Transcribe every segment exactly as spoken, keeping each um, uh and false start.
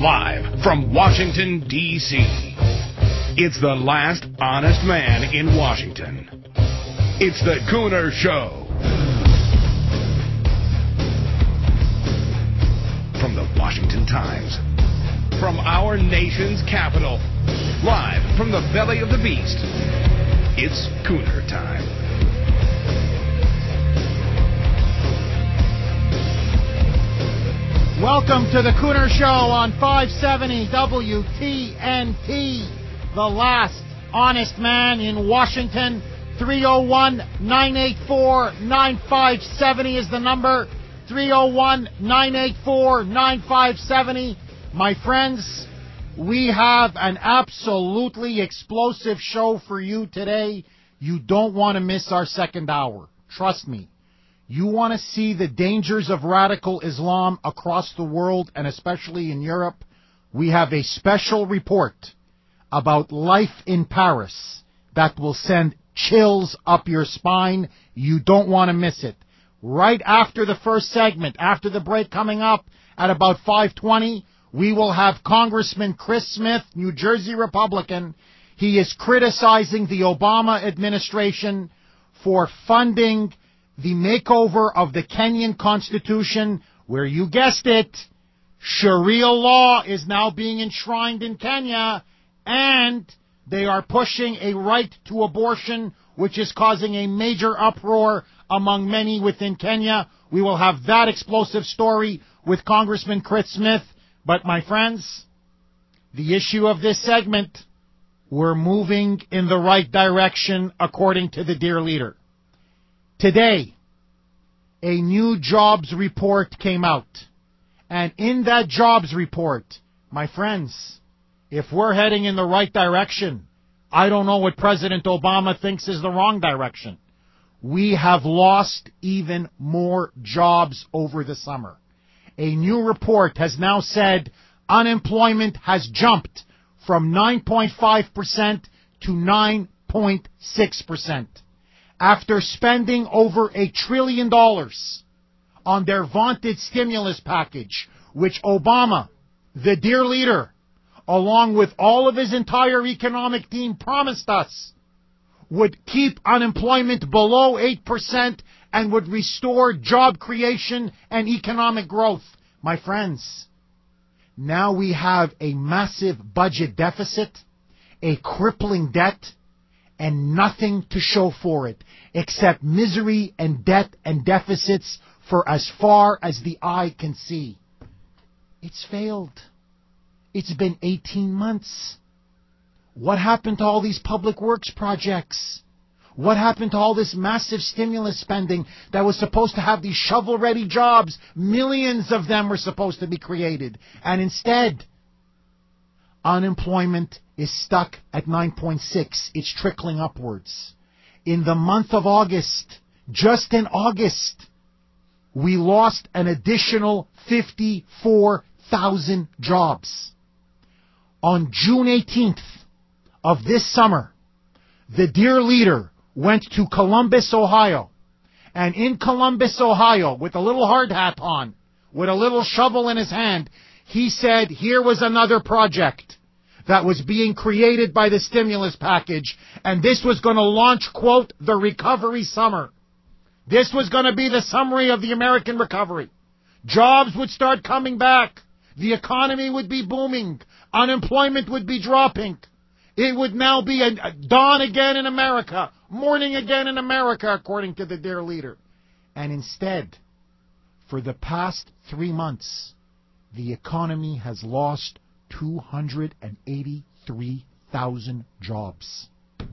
Live from Washington, D C It's the last honest man in Washington. It's the Cooner Show. From the Washington Times. From our nation's capital. Live from the belly of the beast. It's Cooner time. Welcome to the Cooner Show on five seventy W T N T. The last honest man in Washington. three oh one, nine eight four, nine five seven oh is the number. three oh one, nine eight four, nine five seven oh. My friends, we have an absolutely explosive show for you today. You don't want to miss our second hour. Trust me. You want to see the dangers of radical Islam across the world, and especially in Europe? We have a special report about life in Paris that will send chills up your spine. You don't want to miss it. Right after the first segment, after the break coming up at about five twenty, we will have Congressman Chris Smith, New Jersey Republican. He is criticizing the Obama administration for funding the makeover of the Kenyan Constitution, where, you guessed it, Sharia law is now being enshrined in Kenya, and they are pushing a right to abortion, which is causing a major uproar among many within Kenya. We will have that explosive story with Congressman Chris Smith. But, my friends, the issue of this segment, we're moving in the right direction, according to the dear leader. Today, a new jobs report came out. And in that jobs report, my friends, if we're heading in the right direction, I don't know what President Obama thinks is the wrong direction. We have lost even more jobs over the summer. A new report has now said unemployment has jumped from nine point five percent to nine point six percent. After spending over a trillion dollars on their vaunted stimulus package, which Obama, the dear leader, along with all of his entire economic team promised us, would keep unemployment below eight percent and would restore job creation and economic growth. My friends, now we have a massive budget deficit, a crippling debt, and nothing to show for it except misery and debt and deficits for as far as the eye can see. It's failed. It's been eighteen months. What happened to all these public works projects? What happened to all this massive stimulus spending that was supposed to have these shovel-ready jobs? Millions of them were supposed to be created. And instead, unemployment is stuck at nine point six. It's trickling upwards. In the month of August, just in August, we lost an additional fifty-four thousand jobs. On June eighteenth of this summer, the dear leader went to Columbus, Ohio. And in Columbus, Ohio, with a little hard hat on, with a little shovel in his hand, he said here was another project that was being created by the stimulus package, and this was going to launch, quote, the recovery summer. This was going to be the summary of the American recovery. Jobs would start coming back. The economy would be booming. Unemployment would be dropping. It would now be a, a dawn again in America, morning again in America, according to the dear leader. And instead, for the past three months, the economy has lost two hundred eighty-three thousand jobs.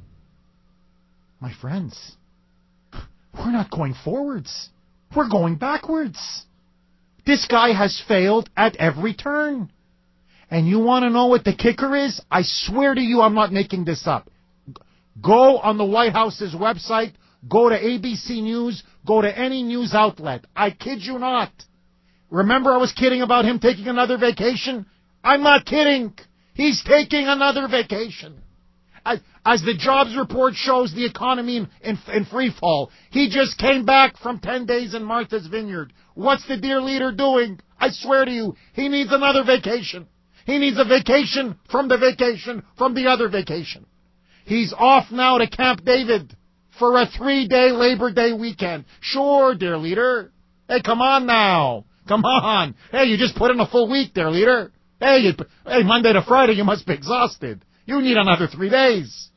My friends, we're not going forwards. We're going backwards. This guy has failed at every turn. And you want to know what the kicker is? I swear to you, I'm not making this up. Go on the White House's website, go to A B C News, go to any news outlet. I kid you not. Remember I was kidding about him taking another vacation? I'm not kidding. He's taking another vacation. As, as the jobs report shows, the economy in, in, in free fall. He just came back from ten days in Martha's Vineyard. What's the dear leader doing? I swear to you, he needs another vacation. He needs a vacation from the vacation from the other vacation. He's off now to Camp David for a three-day Labor Day weekend. Sure, dear leader. Hey, come on now. Come on. Hey, you just put in a full week there, leader. Hey, you, hey, Monday to Friday, you must be exhausted. You need another three days.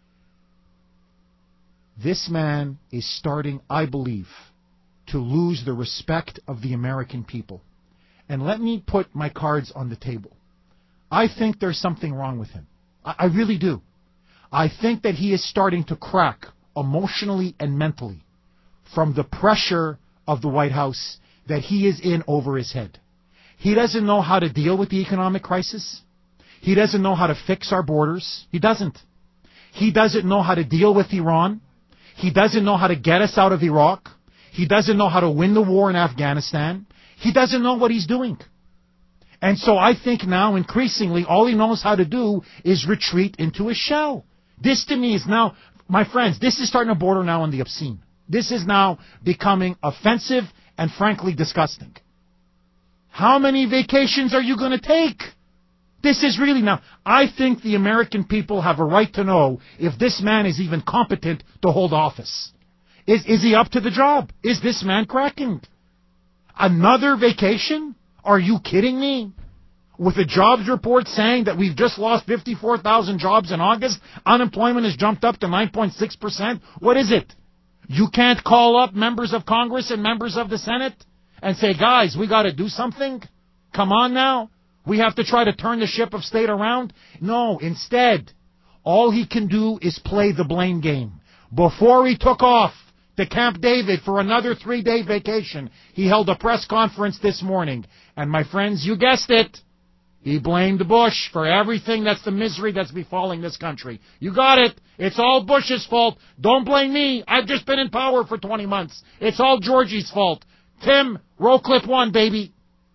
This man is starting, I believe, to lose the respect of the American people. And let me put my cards on the table. I think there's something wrong with him. I, I really do. I think that he is starting to crack emotionally and mentally from the pressure of the White House that he is in over his head. He doesn't know how to deal with the economic crisis. He doesn't know how to fix our borders. He doesn't. He doesn't know how to deal with Iran. He doesn't know how to get us out of Iraq. He doesn't know how to win the war in Afghanistan. He doesn't know what he's doing. And so I think now increasingly all he knows how to do is retreat into a shell. This to me is now, my friends, this is starting to border now on the obscene. This is now becoming offensive and frankly disgusting. How many vacations are you going to take? This is really now, I think the American people have a right to know if this man is even competent to hold office. Is, is he up to the job? Is this man cracking? Another vacation? Are you kidding me? With a jobs report saying that we've just lost fifty-four thousand jobs in August, unemployment has jumped up to nine point six percent. What is it? You can't call up members of Congress and members of the Senate and say, guys, we got to do something? Come on now. We have to try to turn the ship of state around? No, instead, all he can do is play the blame game. Before he took off to Camp David for another three-day vacation, he held a press conference this morning. And my friends, you guessed it. He blamed Bush for everything that's the misery that's befalling this country. You got it. It's all Bush's fault. Don't blame me. I've just been in power for twenty months. It's all Georgie's fault. Tim, roll clip one, baby.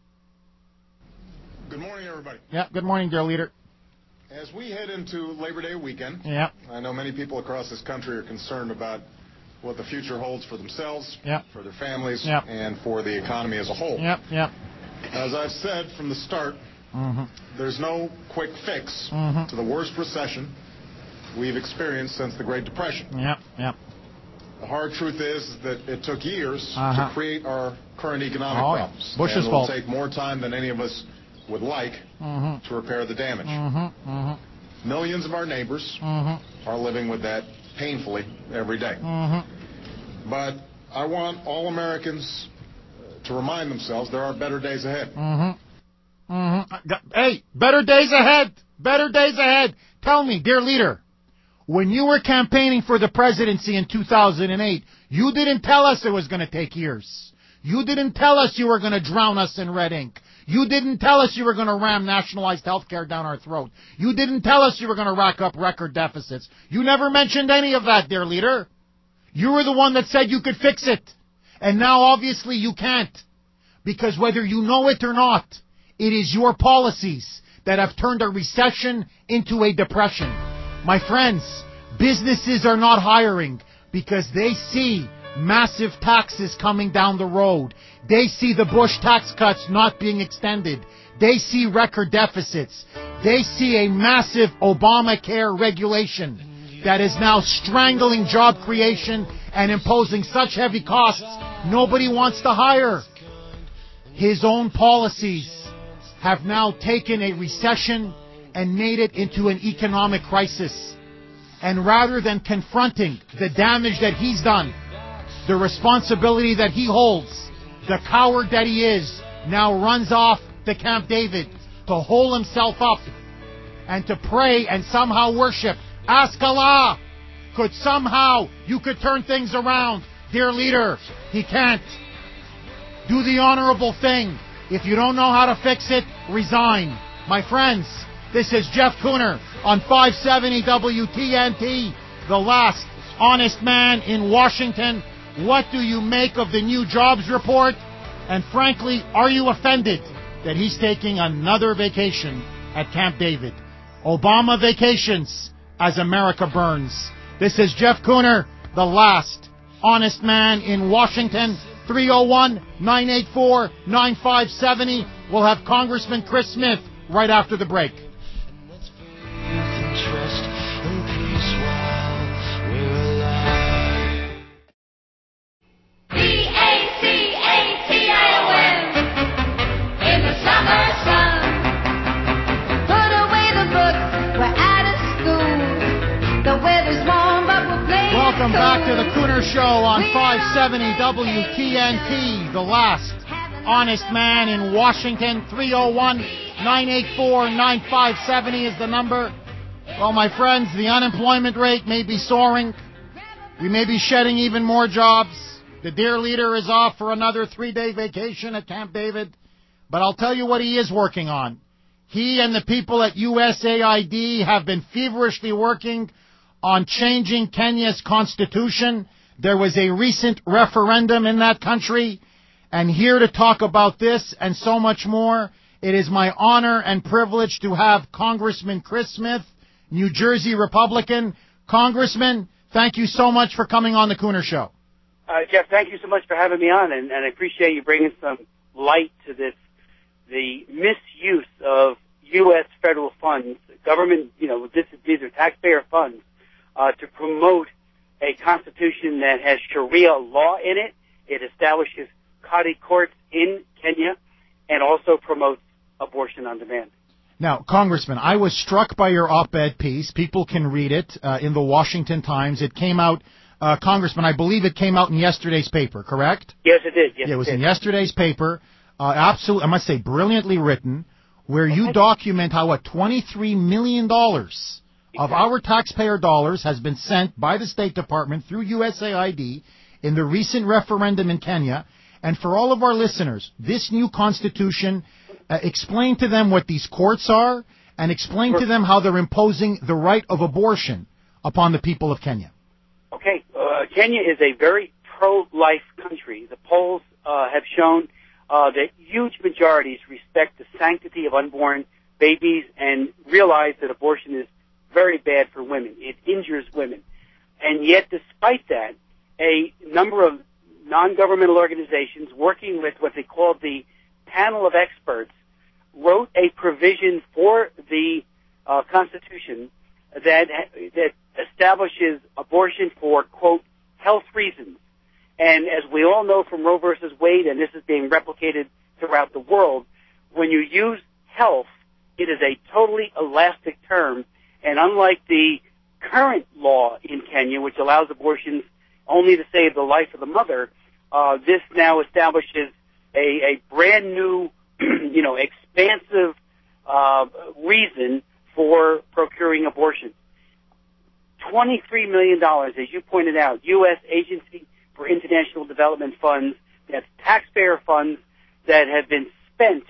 Good morning, everybody. Yeah, good morning, dear leader. As we head into Labor Day weekend, yeah. I know many people across this country are concerned about what the future holds for themselves, yeah. for their families, yeah. and for the economy as a whole. Yeah, yeah. As I've said from the start, mm-hmm. there's no quick fix mm-hmm. to the worst recession we've experienced since the Great Depression. Yeah, yeah. The hard truth is that it took years uh-huh. to create our current economic oh, problems. Bush's and it fault. will take more time than any of us would like mm-hmm. to repair the damage. Mm-hmm. Mm-hmm. Millions of our neighbors mm-hmm. are living with that painfully every day. Mm-hmm. But I want all Americans to remind themselves there are better days ahead. Mm-hmm. Mm-hmm. Hey, better days ahead. Better days ahead. Tell me, dear leader, when you were campaigning for the presidency in two thousand eight, you didn't tell us it was going to take years. You didn't tell us you were going to drown us in red ink. You didn't tell us you were going to ram nationalized health care down our throat. You didn't tell us you were going to rack up record deficits. You never mentioned any of that, dear leader. You were the one that said you could fix it. And now, obviously, you can't. Because whether you know it or not, it is your policies that have turned a recession into a depression. My friends, businesses are not hiring because they see massive taxes coming down the road. They see the Bush tax cuts not being extended. They see record deficits. They see a massive Obamacare regulation that is now strangling job creation and imposing such heavy costs nobody wants to hire. His own policies have now taken a recession and made it into an economic crisis. And rather than confronting the damage that he's done, the responsibility that he holds, the coward that he is, now runs off to Camp David to hole himself up and to pray and somehow worship. Ask Allah, could somehow you could turn things around. Dear leader, he can't. Do the honorable thing. If you don't know how to fix it, resign. My friends, this is Jeff Cooner on five seventy W T N T, the last honest man in Washington. What do you make of the new jobs report? And frankly, are you offended that he's taking another vacation at Camp David? Obama vacations as America burns. This is Jeff Cooner, the last honest man in Washington. three oh one, nine eight four, nine five seven oh. We'll have Congressman Chris Smith right after the break. Welcome back to the Cooner Show on five seventy W T N T. The last honest man in Washington. Three oh one, nine eight four, nine five seven oh is the number. Well, my friends, the unemployment rate may be soaring. We may be shedding even more jobs. The dear leader is off for another three-day vacation at Camp David. But I'll tell you what he is working on. He and the people at U S A I D have been feverishly working on changing Kenya's constitution. There was a recent referendum in that country. And here to talk about this and so much more, it is my honor and privilege to have Congressman Chris Smith, New Jersey Republican. Congressman, thank you so much for coming on the Cooner Show. Uh, Jeff, thank you so much for having me on, and, and I appreciate you bringing some light to this, the misuse of U S federal funds, government, you know, this, these are taxpayer funds, Uh, to promote a constitution that has Sharia law in it. It establishes Qadi courts in Kenya and also promotes abortion on demand. Now, Congressman, I was struck by your op-ed piece. People can read it uh, in the Washington Times. It came out, uh, Congressman, I believe it came out in yesterday's paper, correct? Yes, it did. Yes, yeah, it was it did. in yesterday's paper. Uh, absolutely, I must say, brilliantly written, where you document how a twenty-three million dollars of our taxpayer dollars has been sent by the State Department through U S A I D in the recent referendum in Kenya. And for all of our listeners, this new constitution, uh, explain to them what these courts are and explain to them how they're imposing the right of abortion upon the people of Kenya. Okay. Uh, Kenya is a very pro-life country. The polls uh, have shown uh, that huge majorities respect the sanctity of unborn babies and realize that abortion is very bad for women. It injures women. And yet, despite that, a number of non-governmental organizations working with what they call the panel of experts wrote a provision for the uh, Constitution that that establishes abortion for, quote, health reasons. And as we all know from Roe versus Wade, and this is being replicated throughout the world, when you use health, it is a totally elastic term. And unlike the current law in Kenya, which allows abortions only to save the life of the mother, uh, this now establishes a, a brand new, you know, expansive uh, reason for procuring abortion. twenty-three million dollars, as you pointed out, U S Agency for International Development funds, that's taxpayer funds that have been spent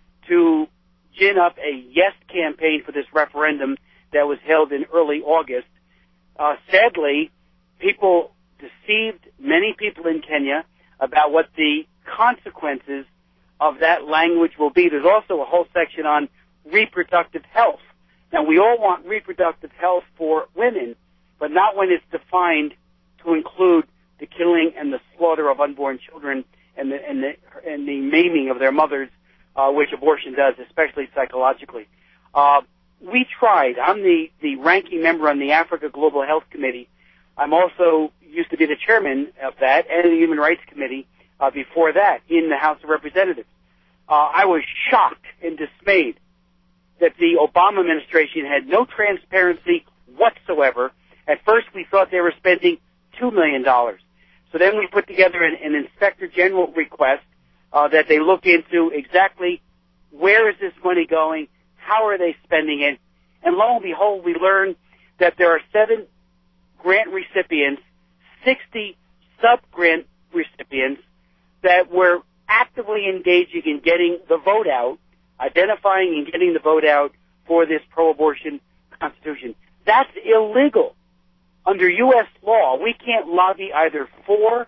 to gin up a yes campaign for this referendum that was held in early August. Uh, sadly, people deceived many people in Kenya about what the consequences of that language will be. There's also a whole section on reproductive health. Now, we all want reproductive health for women, but not when it's defined to include the killing and the slaughter of unborn children and the, and the, and the maiming of their mothers, uh, which abortion does, especially psychologically. Uh, We tried. I'm the, the ranking member on the Africa Global Health Committee. I'm also used to be the chairman of that and the Human Rights Committee uh, before that in the House of Representatives. Uh, I was shocked and dismayed that the Obama administration had no transparency whatsoever. At first, we thought they were spending two million dollars. So then we put together an, an Inspector General request uh, that they look into exactly where is this money going, how are they spending it? And lo and behold, we learned that there are seven grant recipients, sixty sub-grant recipients that were actively engaging in getting the vote out, identifying and getting the vote out for this pro-abortion constitution. That's illegal. Under U S law, we can't lobby either for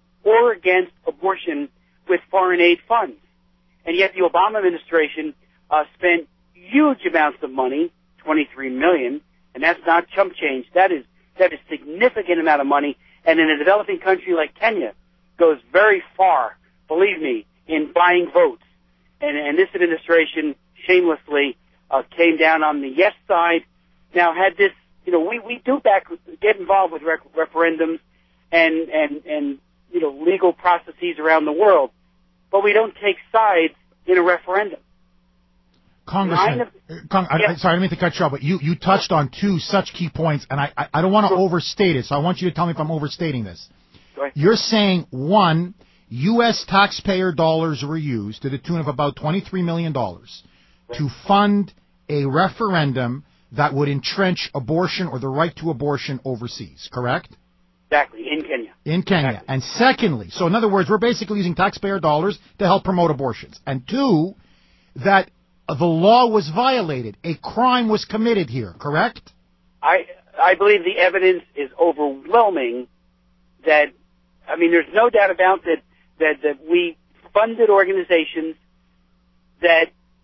or against abortion with foreign aid funds. And yet the Obama administration uh, spent huge amounts of money, twenty-three million dollars, and that's not chump change. That is that is significant amount of money, and in a developing country like Kenya, goes very far, believe me, in buying votes. And, and this administration shamelessly uh, came down on the yes side. Now, had this, you know, we, we do back, get involved with rec- referendums and, and, and, you know, legal processes around the world, but we don't take sides in a referendum. Congressman, of, Cong- yeah. I, sorry, I didn't mean to cut you off, but you, you touched on two such key points, and I, I, I don't want to sure. overstate it, so I want you to tell me if I'm overstating this. Go ahead. You're saying, one, U S taxpayer dollars were used to the tune of about twenty-three million dollars right. to fund a referendum that would entrench abortion or the right to abortion overseas, correct? Exactly, in Kenya. In Kenya. Exactly. And secondly, so in other words, we're basically using taxpayer dollars to help promote abortions. And two, that the law was violated. A crime was committed here, correct? I I believe the evidence is overwhelming that, I mean, there's no doubt about that, that, that we funded organizations that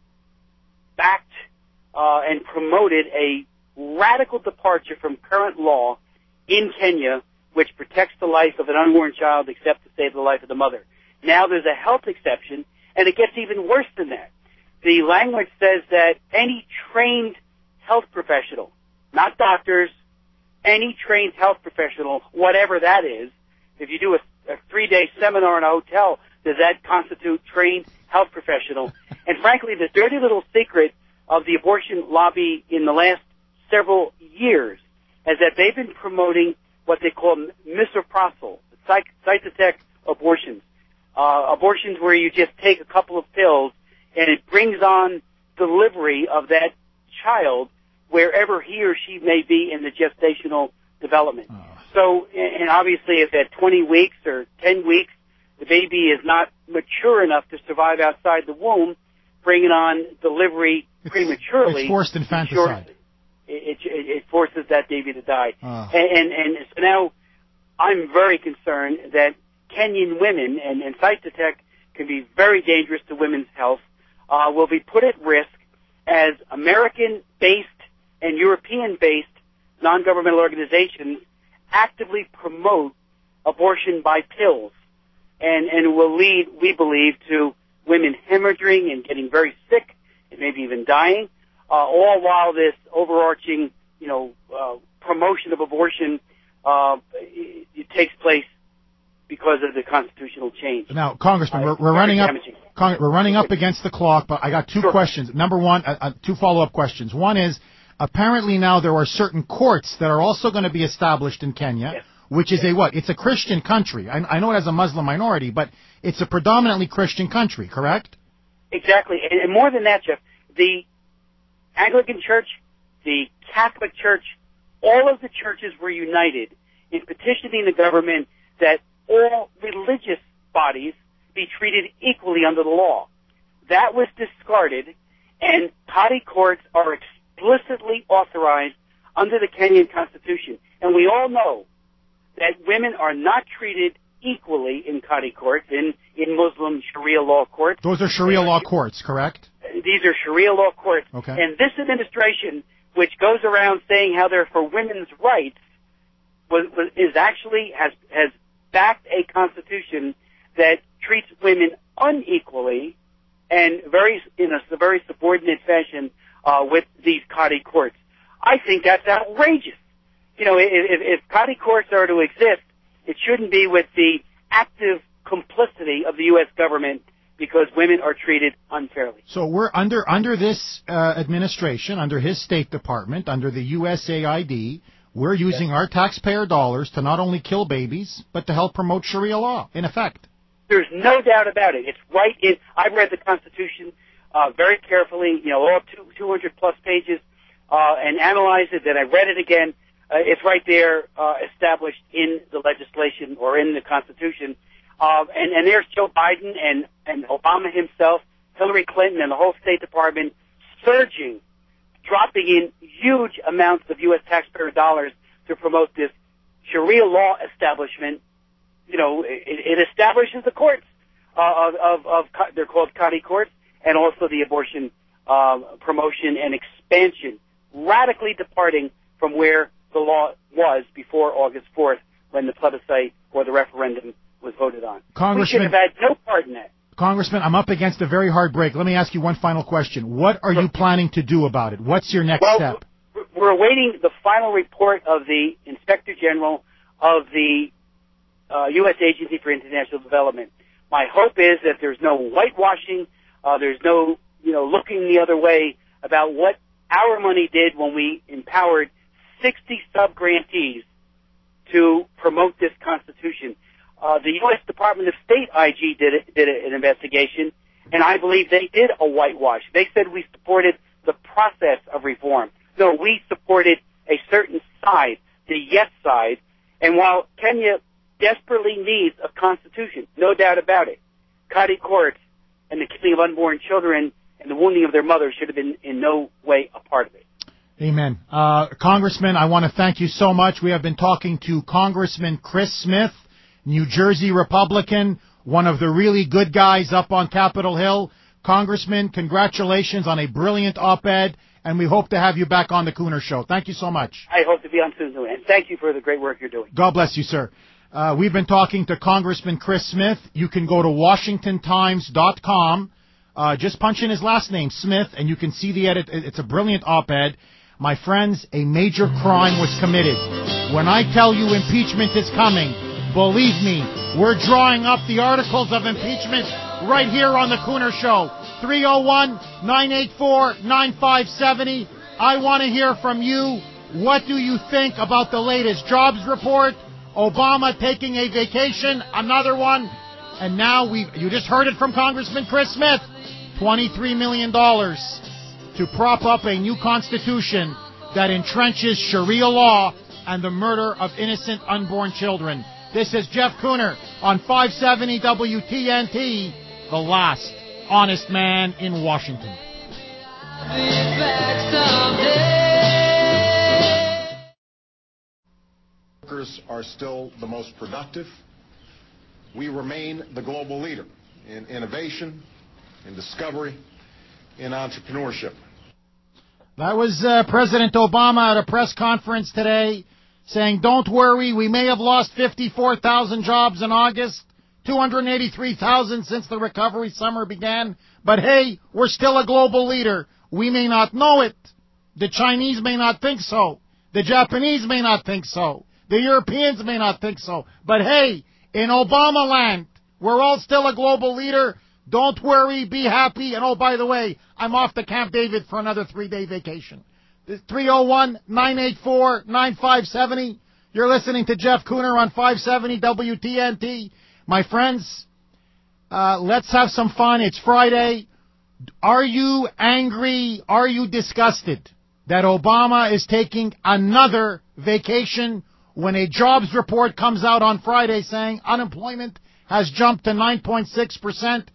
backed uh, and promoted a radical departure from current law in Kenya, which protects the life of an unborn child except to save the life of the mother. Now there's a health exception, and it gets even worse than that. The language says that any trained health professional, not doctors, any trained health professional, whatever that is, if you do a, a three-day seminar in a hotel, does that constitute trained health professional? And frankly, the dirty little secret of the abortion lobby in the last several years is that they've been promoting what they call misoprostol, cytotec abortions, uh, abortions where you just take a couple of pills and it brings on delivery of that child wherever he or she may be in the gestational development. Oh. So, and obviously if at twenty weeks or ten weeks the baby is not mature enough to survive outside the womb, bringing on delivery it's, prematurely. It's forced infanticide. It, it, it forces that baby to die. Oh. And, and, and so now I'm very concerned that Kenyan women, and, and cytotec can be very dangerous to women's health, uh, will be put at risk as American-based and European-based non-governmental organizations actively promote abortion by pills, and, and will lead, we believe, to women hemorrhaging and getting very sick and maybe even dying, uh, all while this overarching, you know, uh, promotion of abortion uh, it, it takes place because of the constitutional change. Now, Congressman, uh, we're, we're running up. Con- we're running up against the clock, but I got two sure. questions. Number one, uh, uh, two follow-up questions. One is, apparently now there are certain courts that are also going to be established in Kenya, yes. which is yes. a what? It's a Christian country. I, I know it has a Muslim minority, but it's a predominantly Christian country, correct? Exactly, and, and more than that, Jeff, the Anglican Church, the Catholic Church, all of the churches were united in petitioning the government that all religious bodies be treated equally under the law. That was discarded, and Kadi courts are explicitly authorized under the Kenyan Constitution. And we all know that women are not treated equally in Kadi courts, in, in Muslim Sharia law courts. Those are Sharia law courts, correct? These are Sharia law courts. Okay. And this administration, which goes around saying how they're for women's rights, was, was, is actually has has backed a constitution that treats women unequally and very in a very subordinate fashion uh, with these Kadi courts. I think that's outrageous. You know, if, if Kadi courts are to exist, it shouldn't be with the active complicity of the U S government because women are treated unfairly. So we're under under this uh, administration, under his State Department, under the U S A I D, we're using yes. our taxpayer dollars to not only kill babies, but to help promote Sharia law, in effect. There's no doubt about it. It's right in, I've read the Constitution uh, very carefully, you know, all two, two hundred plus pages, uh, and analyzed it, then I read it again. Uh, it's right there uh, established in the legislation or in the Constitution. Uh, and, and there's Joe Biden and, and Obama himself, Hillary Clinton, and the whole State Department surging, dropping in huge amounts of U S taxpayer dollars to promote this Sharia law establishment. You know, it, it establishes the courts uh, of, of, of, they're called Kadi courts, and also the abortion uh, promotion and expansion, radically departing from where the law was before August fourth when the plebiscite or the referendum was voted on. Congressman, we should have had no part in that. Congressman, I'm up against a very hard break. Let me ask you one final question. What are you planning to do about it? What's your next well, step? We're awaiting the final report of the Inspector General of the uh, U S Agency for International Development. My hope is that there's no whitewashing, uh, there's no, you know, looking the other way about what our money did when we empowered sixty sub-grantees to promote this Constitution. Uh, the U S Department of State I G did it, did an investigation, and I believe they did a whitewash. They said we supported the process of reform. No, we supported a certain side, the yes side, and while Kenya desperately needs a constitution, no doubt about it, county courts and the killing of unborn children and the wounding of their mothers should have been in no way a part of it. Amen. Uh, Congressman, I want to thank you so much. We have been talking to Congressman Chris Smith, New Jersey Republican, one of the really good guys up on Capitol Hill. Congressman, congratulations on a brilliant op-ed, and we hope to have you back on the Cooner Show. Thank you so much. I hope to be on soon, and thank you for the great work you're doing. God bless you, sir. Uh, we've been talking to Congressman Chris Smith. You can go to Washington Times dot com. Uh, just punch in his last name, Smith, and you can see the edit. It's a brilliant op-ed. My friends, a major crime was committed. When I tell you impeachment is coming, believe me, we're drawing up the articles of impeachment right here on the Cooner Show. three oh one, nine eight four, nine five seven oh. I want to hear from you. What do you think about the latest jobs report? Obama taking a vacation, another one. And now we you just heard it from Congressman Chris Smith. twenty-three million dollars to prop up a new constitution that entrenches Sharia law and the murder of innocent unborn children. This is Jeff Cooner on five seventy W T N T, the last honest man in Washington. Workers are still the most productive. We remain the global leader in innovation, in discovery, in entrepreneurship. That was uh, President Obama at a press conference today saying, don't worry, we may have lost fifty-four thousand jobs in August, two hundred eighty-three thousand since the recovery summer began, but hey, we're still a global leader. We may not know it. The Chinese may not think so. The Japanese may not think so. The Europeans may not think so. But hey, in Obama land, we're all still a global leader. Don't worry, be happy. And oh, by the way, I'm off to Camp David for another three-day vacation. three oh one, nine eight four, nine five seven oh. You're listening to Jeff Cooner on five seventy W T N T. My friends, uh, let's have some fun. It's Friday. Are you angry? Are you disgusted that Obama is taking another vacation when a jobs report comes out on Friday saying unemployment has jumped to nine point six percent?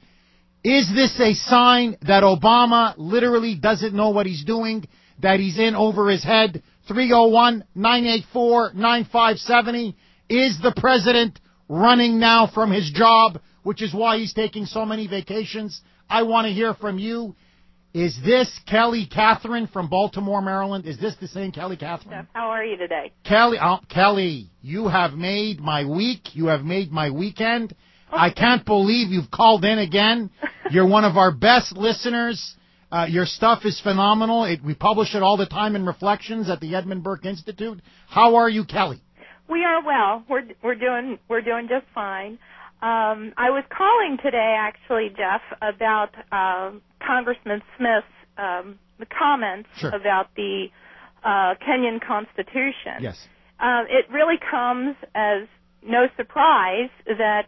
Is this a sign that Obama literally doesn't know what he's doing, that he's in over his head? three oh one, nine eight four, nine five seven oh. Is the president running now from his job, which is why he's taking so many vacations? I want to hear from you. Is this Kelly Catherine from Baltimore, Maryland? Is this the same Kelly Catherine? Jeff, how are you today? Kelly, oh, Kelly, you have made my week. You have made my weekend. I can't believe you've called in again. You're one of our best listeners. Uh, your stuff is phenomenal. It, we publish it all the time in Reflections at the Edmund Burke Institute. How are you, Kelly? We are well. We're we're doing we're doing just fine. Um, I was calling today, actually, Jeff, about uh, Congressman Smith's um, the comments sure. about the uh, Kenyan Constitution. Yes. Uh, it really comes as no surprise that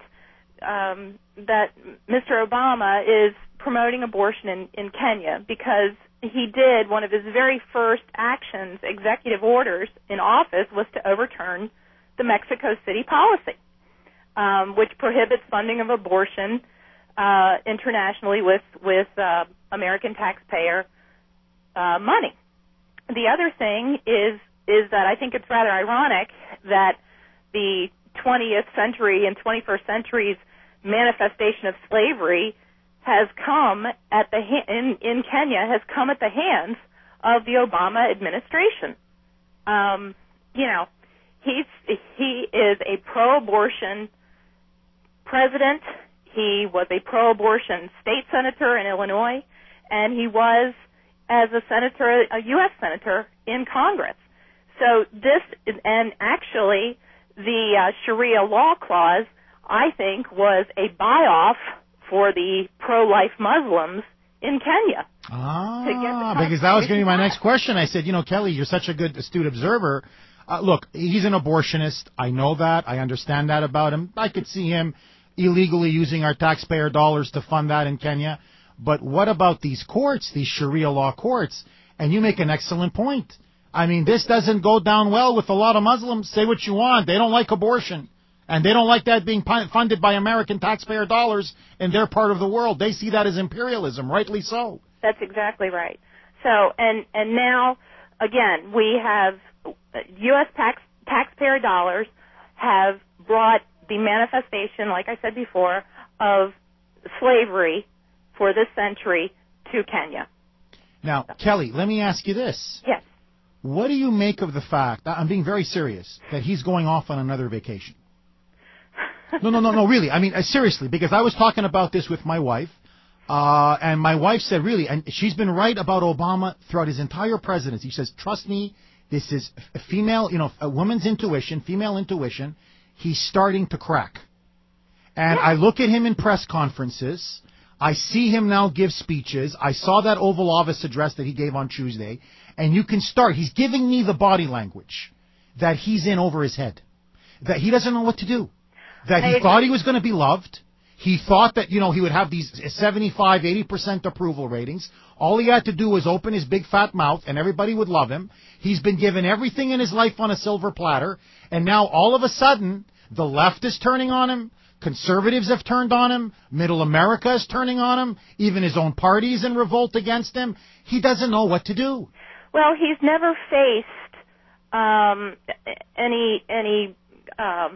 um, that Mister Obama is promoting abortion in, in Kenya, because he did one of his very first actions, executive orders in office, was to overturn the Mexico City policy, um, which prohibits funding of abortion uh, internationally with with uh, American taxpayer uh, money. The other thing is is that I think it's rather ironic that the twentieth century and twenty-first century's manifestation of slavery has come at the ha- in in Kenya has come at the hands of the Obama administration. Um, you know, he's he is a pro-abortion president. He was a pro-abortion state senator in Illinois, and he was, as a senator, a U S senator in Congress. So this, is, and actually, the uh, Sharia law clause, I think, was a buy-off for the pro-life Muslims in Kenya. Ah, because that was going to be my next question. I said, you know, Kelly, you're such a good, astute observer. Uh, look, he's an abortionist. I know that. I understand that about him. I could see him illegally using our taxpayer dollars to fund that in Kenya. But what about these courts, these Sharia law courts? And you make an excellent point. I mean, this doesn't go down well with a lot of Muslims. Say what you want. They don't like abortion. And they don't like that being funded by American taxpayer dollars in their part of the world. They see that as imperialism, rightly so. That's exactly right. So, and, and now, again, we have U S tax, taxpayer dollars have brought the manifestation, like I said before, of slavery for this century to Kenya. Now, Kelly, let me ask you this. Yes. What do you make of the fact, I'm being very serious, that he's going off on another vacation? No, no, no, no, really. I mean, uh, seriously, because I was talking about this with my wife, uh, and my wife said, really, and she's been right about Obama throughout his entire presidency. She says, trust me, this is a female, you know, a woman's intuition, female intuition. He's starting to crack. And yeah. I look at him in press conferences. I see him now give speeches. I saw that Oval Office address that he gave on Tuesday. And you can start. He's giving me the body language that he's in over his head, that he doesn't know what to do, that he thought he was going to be loved. He thought that, you know, he would have these seventy-five, eighty percent approval ratings. All he had to do was open his big fat mouth and everybody would love him. He's been given everything in his life on a silver platter. And now all of a sudden, the left is turning on him. Conservatives have turned on him. Middle America is turning on him. Even his own party is in revolt against him. He doesn't know what to do. Well, he's never faced um, any any. Um,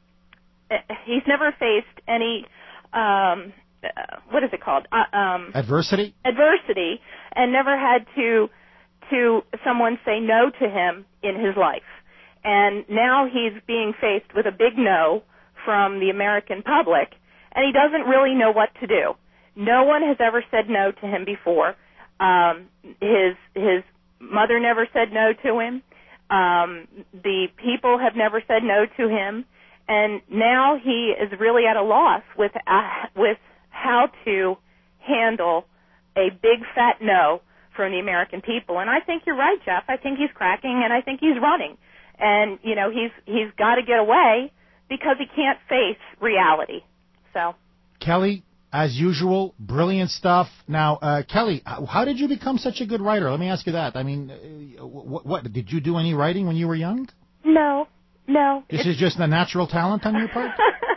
he's never faced any. Um, uh, what is it called? Uh, um, adversity. Adversity, and never had to to someone say no to him in his life. And now he's being faced with a big no from the American public, and he doesn't really know what to do. No one has ever said no to him before. Um, his his mother never said no to him. Um, the people have never said no to him, and now he is really at a loss with uh, with how to handle a big fat no from the American people. And I think you're right, Jeff. I think he's cracking, and I think he's running. And you know, he's he's got to get away because he can't face reality. So, Kelly, as usual, brilliant stuff. Now, uh, Kelly, how did you become such a good writer? Let me ask you that. I mean, uh, what, what did you do any writing when you were young? No, no. This it's... is just a natural talent on your part?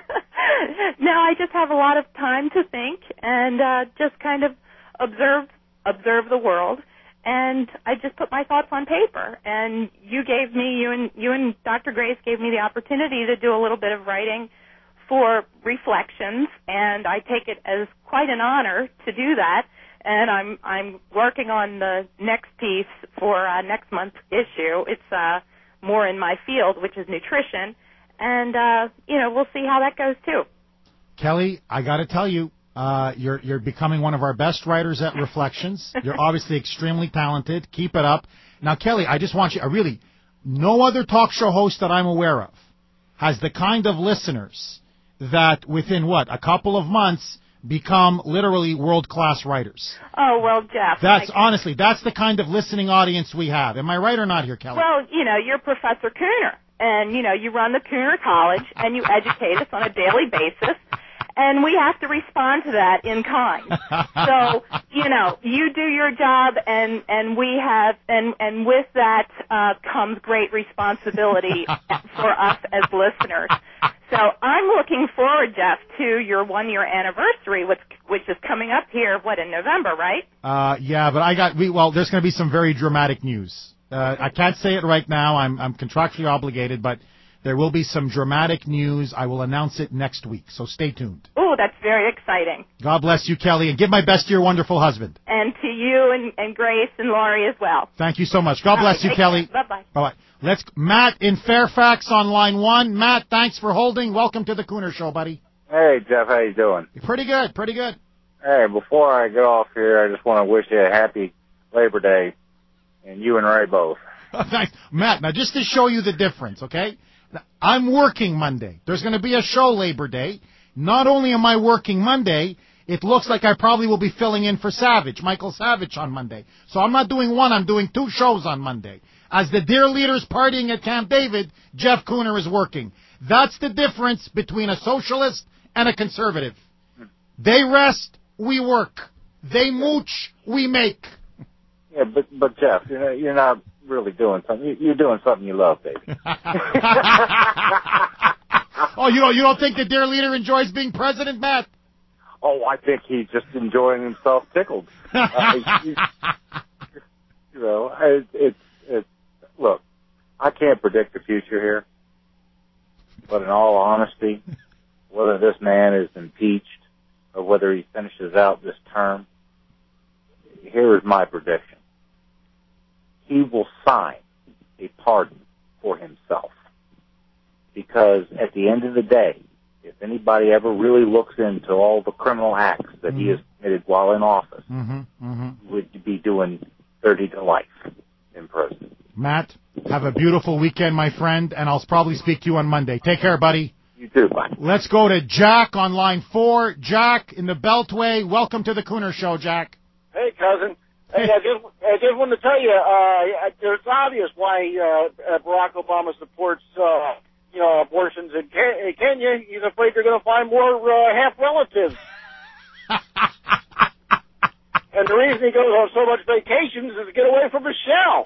No, I just have a lot of time to think and uh, just kind of observe observe the world. And I just put my thoughts on paper. And you gave me, you and you and Doctor Grace gave me the opportunity to do a little bit of writing for Reflections, and I take it as quite an honor to do that. And I'm I'm working on the next piece for uh, next month's issue. It's uh, more in my field, which is nutrition, and uh, you know, we'll see how that goes too. Kelly, I got to tell you, uh, you're you're becoming one of our best writers at Reflections. You're obviously extremely talented. Keep it up. Now, Kelly, I just want you. I really, no other talk show host that I'm aware of has the kind of listeners that within, what, a couple of months become literally world-class writers. Oh, well, Jeff. That's, honestly, that's the kind of listening audience we have. Am I right or not here, Kelly? Well, you know, you're Professor Cooner, and, you know, you run the Cooner College, and you educate us on a daily basis, and we have to respond to that in kind. So, you know, you do your job, and, and we have, and, and with that uh, comes great responsibility for us as listeners. So I'm looking forward, Jeff, to your one-year anniversary, which, which is coming up here, what, in November, right? Uh, yeah, but I got, we, well, there's going to be some very dramatic news. Uh, I can't say it right now. I'm, I'm contractually obligated, but there will be some dramatic news. I will announce it next week, so stay tuned. Oh, that's very exciting. God bless you, Kelly, and give my best to your wonderful husband. And to you and, and Grace and Laurie as well. Thank you so much. God bless right, you, Kelly. Care. Bye-bye. Bye-bye. Let's, Matt in Fairfax on line one. Matt, thanks for holding. Welcome to the Cooner Show, buddy. Hey, Jeff, how you doing? Pretty good, pretty good. Hey, before I get off here, I just want to wish you a happy Labor Day, and you and Ray both. Thanks. Matt, now just to show you the difference, okay? I'm working Monday. There's going to be a show Labor Day. Not only am I working Monday, it looks like I probably will be filling in for Savage, Michael Savage, on Monday. So I'm not doing one, I'm doing two shows on Monday. As the Dear Leader's partying at Camp David, Jeff Cooner is working. That's the difference between a socialist and a conservative. They rest, we work. They mooch, we make. Yeah, but but Jeff, you know, you're not really doing something. You're doing something you love, baby. Oh, you don't you don't think the Dear Leader enjoys being president, Matt? Oh, I think he's just enjoying himself tickled. Uh, he, you know, it, it's it's look, I can't predict the future here, but in all honesty, whether this man is impeached or whether he finishes out this term, here is my prediction. He will sign a pardon for himself. Because at the end of the day, if anybody ever really looks into all the criminal acts that mm-hmm. he has committed while in office, mm-hmm. Mm-hmm. he would be doing thirty to life in prison. Matt, have a beautiful weekend, my friend, and I'll probably speak to you on Monday. Take care, buddy. You too, bye. Let's go to Jack on line four. Jack in the Beltway. Welcome to the Cooner Show, Jack. Hey, cousin. Hey, I just, I just wanted to tell you, uh, it's obvious why uh, Barack Obama supports, uh, you know, abortions in Ke- Kenya. He's afraid they're going to find more uh, half relatives. And the reason he goes on so much vacations is to get away from Michelle.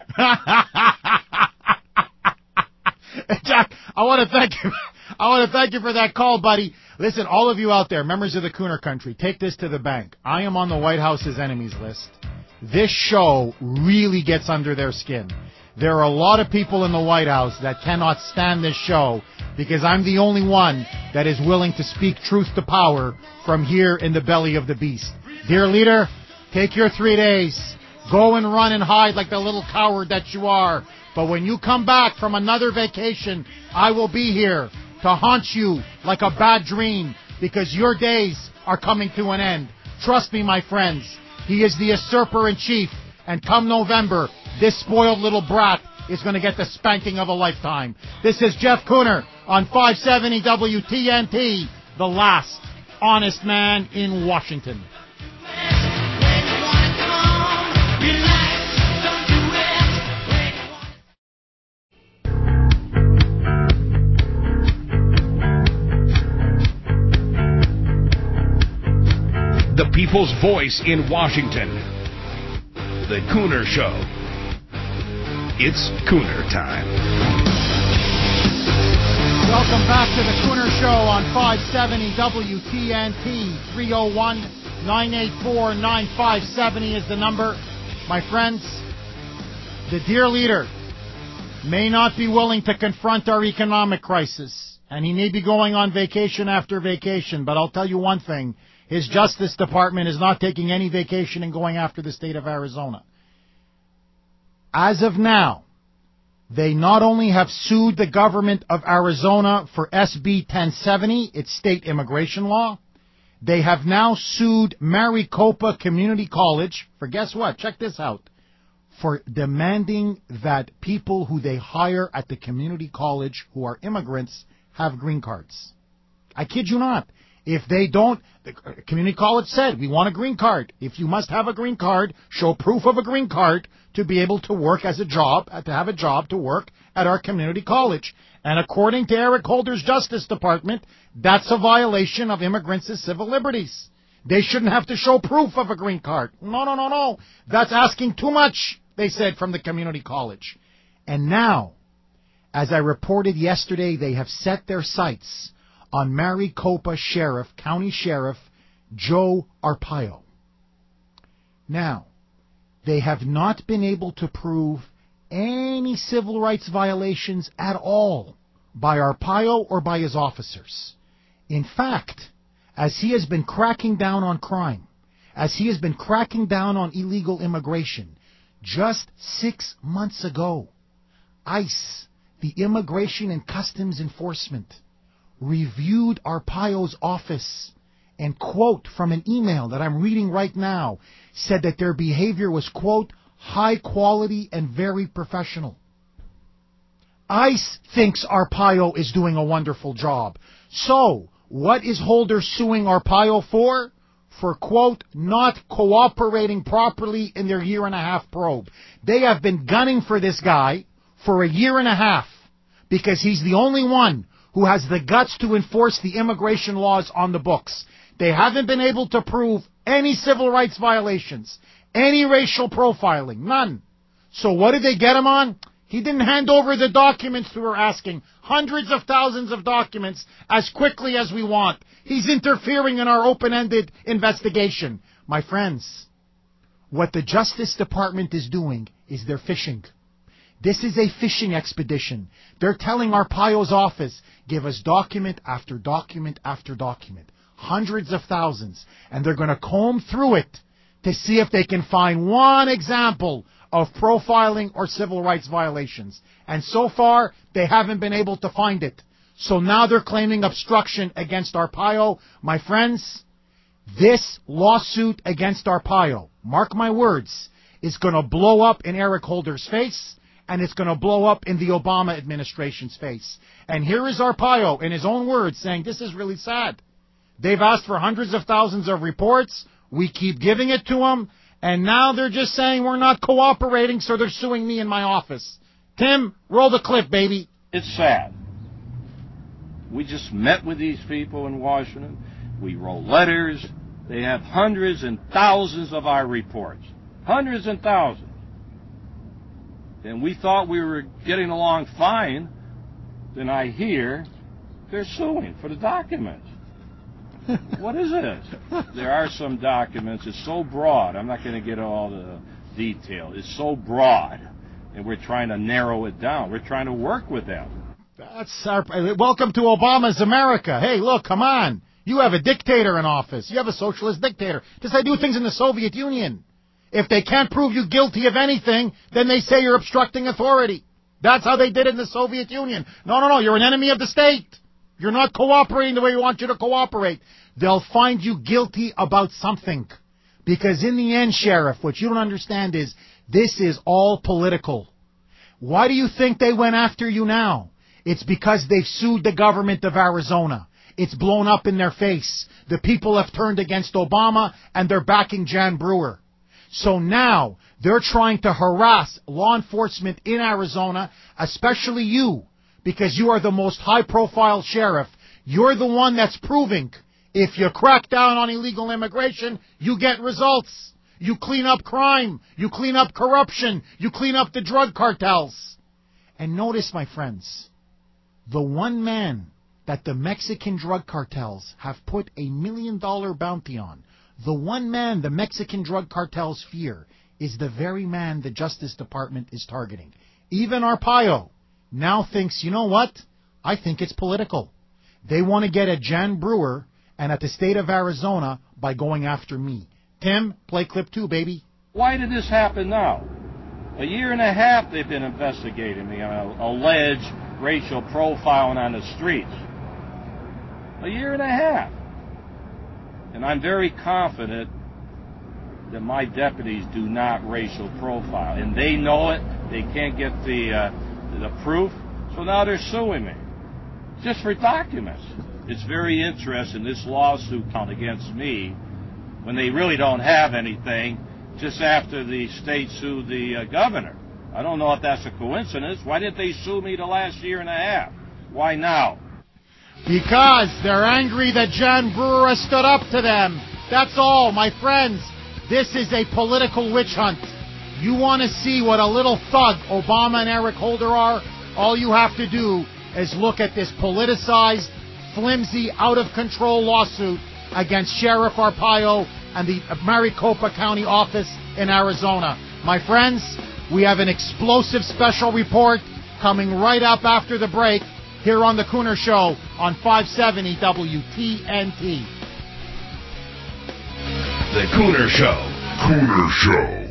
Jack, I want to thank you. I want to thank you for that call, buddy. Listen, all of you out there, members of the Cooner Country, take this to the bank. I am on the White House's enemies list. This show really gets under their skin. There are a lot of people in the White House that cannot stand this show because I'm the only one that is willing to speak truth to power from here in the belly of the beast. Dear Leader, take your three days. Go and run and hide like the little coward that you are. But when you come back from another vacation, I will be here to haunt you like a bad dream because your days are coming to an end. Trust me, my friends. He is the usurper in chief, and come November, this spoiled little brat is going to get the spanking of a lifetime. This is Jeff Cooner on five seventy W T N T, the last honest man in Washington. The people's voice in Washington. The Cooner Show. It's Cooner time. Welcome back to the Cooner Show on five seventy W T N T. three oh one, nine eight four, nine five seven oh is the number. My friends, the Dear Leader may not be willing to confront our economic crisis, and he may be going on vacation after vacation, but I'll tell you one thing. His Justice Department is not taking any vacation and going after the state of Arizona. As of now, they not only have sued the government of Arizona for S B ten seventy, its state immigration law, they have now sued Maricopa Community College for, guess what? Check this out. For demanding that people who they hire at the community college who are immigrants have green cards. I kid you not. If they don't, the community college said, we want a green card. If you must have a green card, show proof of a green card to be able to work as a job, to have a job to work at our community college. And according to Eric Holder's Justice Department, that's a violation of immigrants' civil liberties. They shouldn't have to show proof of a green card. No, no, no, no. That's asking too much, they said, from the community college. And now, as I reported yesterday, they have set their sights on Maricopa Sheriff, County Sheriff Joe Arpaio. Now, they have not been able to prove any civil rights violations at all by Arpaio or by his officers. In fact, as he has been cracking down on crime, as he has been cracking down on illegal immigration, just six months ago, ICE, the Immigration and Customs Enforcement, reviewed Arpaio's office and, quote, from an email that I'm reading right now, said that their behavior was, quote, high quality and very professional. ICE thinks Arpaio is doing a wonderful job. So, what is Holder suing Arpaio for? For, quote, not cooperating properly in their year and a half probe. They have been gunning for this guy for a year and a half because he's the only one who has the guts to enforce the immigration laws on the books. They haven't been able to prove any civil rights violations, any racial profiling, none. So what did they get him on? He didn't hand over the documents we were asking, hundreds of thousands of documents, as quickly as we want. He's interfering in our open-ended investigation. My friends, what the Justice Department is doing is they're fishing. This is a fishing expedition. They're telling Arpaio's office, give us document after document after document, hundreds of thousands, and they're going to comb through it to see if they can find one example of profiling or civil rights violations. And so far, they haven't been able to find it. So now they're claiming obstruction against Arpaio. My friends, this lawsuit against Arpaio, mark my words, is going to blow up in Eric Holder's face, and it's going to blow up in the Obama administration's face. And here is Arpaio, in his own words, saying, this is really sad. They've asked for hundreds of thousands of reports. We keep giving it to them. And now they're just saying we're not cooperating, so they're suing me in my office. Tim, roll the clip, baby. It's sad. We just met with these people in Washington. We wrote letters. They have hundreds and thousands of our reports. Hundreds and thousands. And we thought we were getting along fine. Then I hear they're suing for the documents. What is this? There are some documents. It's so broad. I'm not going to get all the detail. It's so broad, and we're trying to narrow it down. We're trying to work with them. That's our, welcome to Obama's America. Hey, look, come on. You have a dictator in office. You have a socialist dictator. Just like they do things in the Soviet Union. If they can't prove you guilty of anything, then they say you're obstructing authority. That's how they did it in the Soviet Union. No, no, no. You're an enemy of the state. You're not cooperating the way we want you to cooperate. They'll find you guilty about something. Because in the end, Sheriff, what you don't understand is this is all political. Why do you think they went after you now? It's because they've sued the government of Arizona. It's blown up in their face. The people have turned against Obama, and they're backing Jan Brewer. So now they're trying to harass law enforcement in Arizona, especially you, because you are the most high-profile sheriff. You're the one that's proving if you crack down on illegal immigration, you get results. You clean up crime. You clean up corruption. You clean up the drug cartels. And notice, my friends, the one man that the Mexican drug cartels have put a million-dollar bounty on, the one man the Mexican drug cartels fear, is the very man the Justice Department is targeting. Even Arpaio now thinks, you know what? I think it's political. They want to get at Jan Brewer and at the state of Arizona by going after me. Tim, play clip two, baby. Why did this happen now? A year and a half they've been investigating me on alleged racial profiling on the streets. A year and a half. And I'm very confident that my deputies do not racial profile. And they know it. They can't get the, uh, the proof. So now they're suing me. Just for documents. It's very interesting, this lawsuit count against me, when they really don't have anything, just after the state sued the uh, governor. I don't know if that's a coincidence. Why didn't they sue me the last year and a half? Why now? Because they're angry that Jan Brewer has stood up to them. That's all, my friends. This is a political witch hunt. You want to see what a little thug Obama and Eric Holder are? All you have to do is look at this politicized, flimsy, out-of-control lawsuit against Sheriff Arpaio and the Maricopa County office in Arizona. My friends, we have an explosive special report coming right up after the break here on The Cooner Show on five seventy W T N T. The Cooner Show. Cooner Show.